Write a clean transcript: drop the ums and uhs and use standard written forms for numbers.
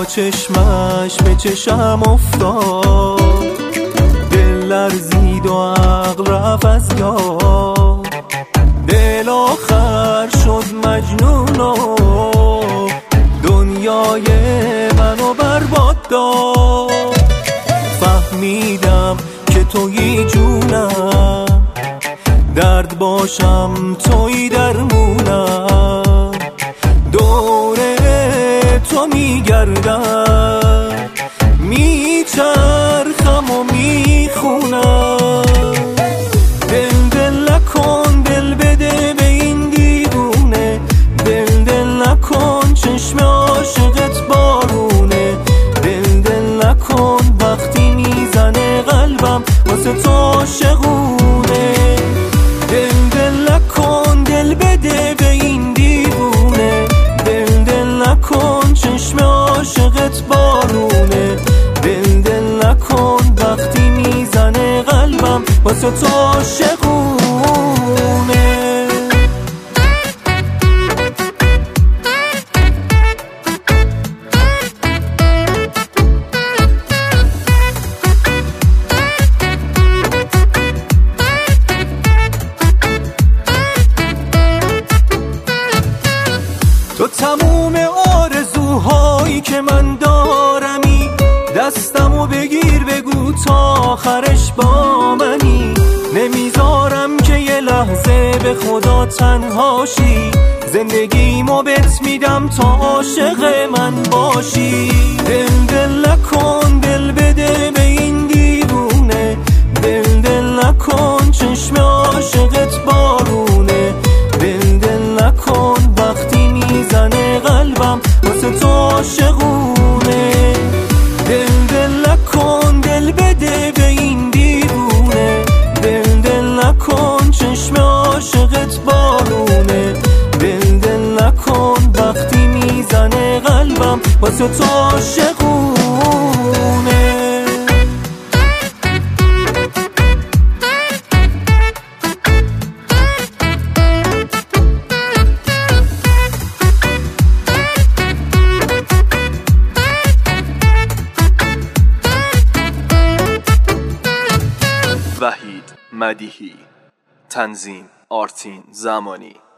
با چشمش به چشم افتاد، دل لرزید و عقل رفت از یاد. دل آخر شد مجنون و دنیای منو برباد داد. فهمیدم که تویی جونم، درد باشم تویی درمونم. دوره تو میگردم، میچرخم و میخونم. دل نکن، دل بده به این دیوونه. دل نکن، چشم عاشقت بارونه. دل نکن، وقتی میزنه قلبم واسه تو عاشقونه. دل نکن، دل بده به این دیوونه. دل نکن، چشم عاشقت بارونه. دل نکن، وقتی میزنه قلبم واسه تو عاشقونه. تو تموم آرزوهایی که من دارمی، دستمو بگیر بگو تا آخرش با منی. نمیذارم که یه لحظه به خدا تنهاشی، زندگیمو بهت میدم تا عاشق من باشی. دل نکن، دل بده به این دیوونه. دل نکن، چشم عاشقت بارونه. دل نکن، وقتی میزنه قلبم واسه تو عاشقونه. دل نکن، دل بده به این دیوونه. دل نکن، چشم عاشقت بارونه. دل نکن، وقتی میزنه قلبم واسه تو عاشقونه. وحید مدیحی، تنظیم آرتین زمانی.